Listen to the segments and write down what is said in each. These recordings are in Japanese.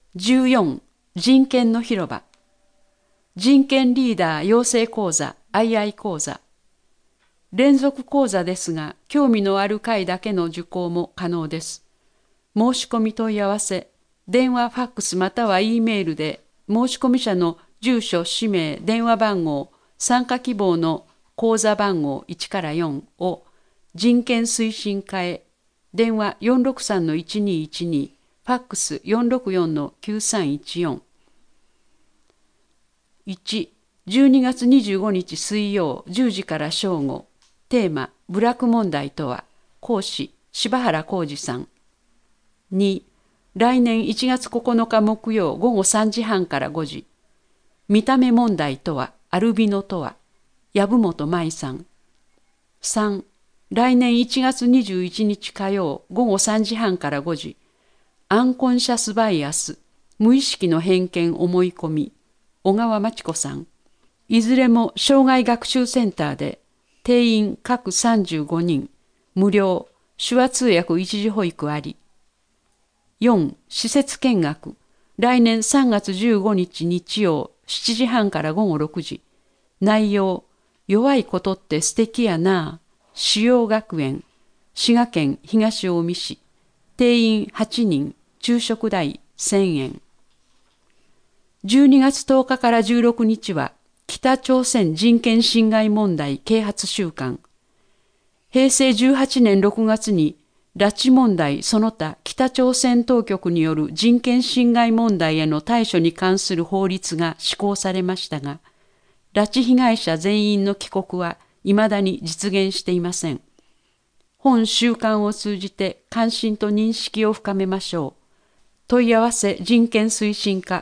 14、人権の広場。人権リーダー養成講座、相合講座。連続講座ですが、興味のある回だけの受講も可能です。申し込み問い合わせ、電話、ファックスまたは E メールで、申し込み者の住所、氏名、電話番号、参加希望の口座番号1から4を人権推進課へ、電話463-1212、ファックス464-9314。1、12月25日水曜10時から正午。テーマ、部落問題とは。講師、柴原浩二さん。2、来年1月9日木曜午後3時半から5時。見た目問題とは、アルビノとは。籔本舞さん。3、来年1月21日火曜午後3時半から5時。アンコンシャスバイアス、無意識の偏見思い込み。小川真知子さん。いずれも障害学習センターで、定員各35人、無料、手話通訳一時保育あり。4、施設見学。来年3月15日日曜7時半から午後6時。内容、弱いことって素敵やな。主要学園、滋賀県東近江市。定員8人、昼食代1000円。12月10日から16日は、北朝鮮人権侵害問題啓発週間。平成18年6月に、拉致問題その他北朝鮮当局による人権侵害問題への対処に関する法律が施行されましたが、拉致被害者全員の帰国は未だに実現していません。本週刊を通じて関心と認識を深めましょう。問い合わせ人権推進課。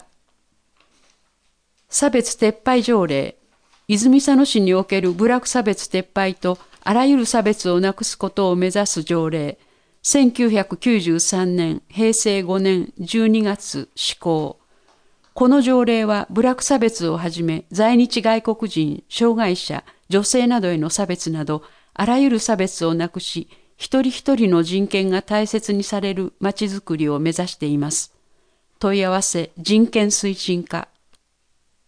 差別撤廃条例。泉佐野市における部落差別撤廃とあらゆる差別をなくすことを目指す条例。1993年、平成5年12月施行。この条例は部落差別をはじめ在日外国人、障害者、女性などへの差別などあらゆる差別をなくし、一人一人の人権が大切にされるまちづくりを目指しています。問い合わせ人権推進課。